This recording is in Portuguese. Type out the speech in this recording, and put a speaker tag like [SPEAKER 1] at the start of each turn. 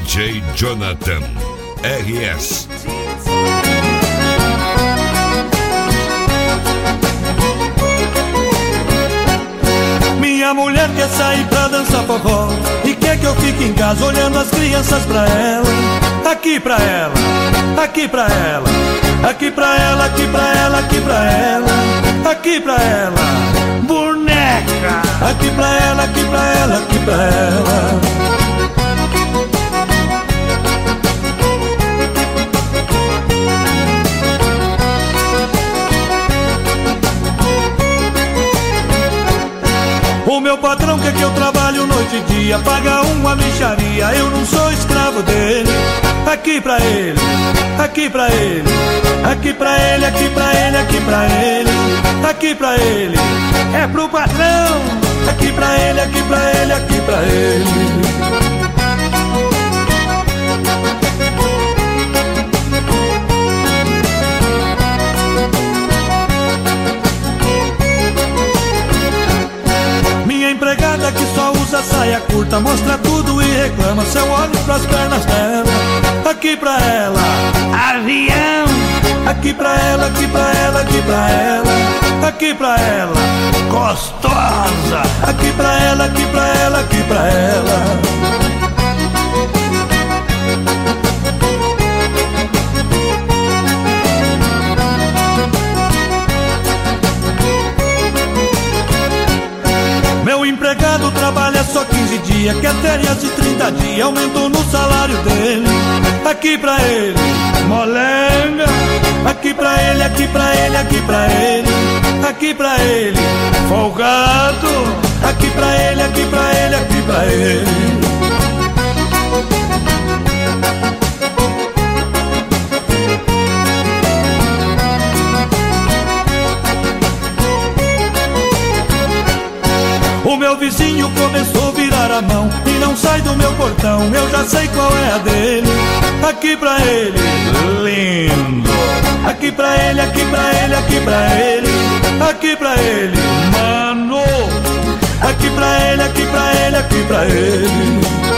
[SPEAKER 1] DJ Jonathan RS.
[SPEAKER 2] Minha mulher quer sair pra dançar forró e quer que eu fique em casa olhando as crianças pra ela. Aqui pra ela, aqui pra ela, aqui pra ela, aqui pra ela, aqui pra ela, aqui pra ela, boneca. Aqui pra ela, aqui pra ela, aqui pra ela. O meu patrão quer que eu trabalho noite e dia, paga uma mixaria, eu não sou escravo dele. Aqui pra ele, aqui pra ele, aqui pra ele, aqui pra ele, aqui pra ele, aqui pra ele, é pro patrão. Aqui pra ele, aqui pra ele, aqui pra ele. Empregada que só usa saia curta, mostra tudo e reclama, se eu olho pras pernas dela. Aqui pra ela, avião. Aqui pra ela, aqui pra ela, aqui pra ela, aqui pra ela, gostosa. Aqui pra ela, aqui pra ela, aqui pra ela. Meu empregado trabalha só 15 dias, quer férias de 30 dias, aumentou no salário dele. Aqui pra ele, molenga. Aqui pra ele, aqui pra ele, aqui pra ele, aqui pra ele, folgado. Aqui pra ele, aqui pra ele, aqui pra ele. O meu vizinho começou a virar a mão e não sai do meu portão, eu já sei qual é a dele. Aqui pra ele, lindo. Aqui pra ele, aqui pra ele, aqui pra ele, aqui pra ele, mano. Aqui pra ele, aqui pra ele, aqui pra ele.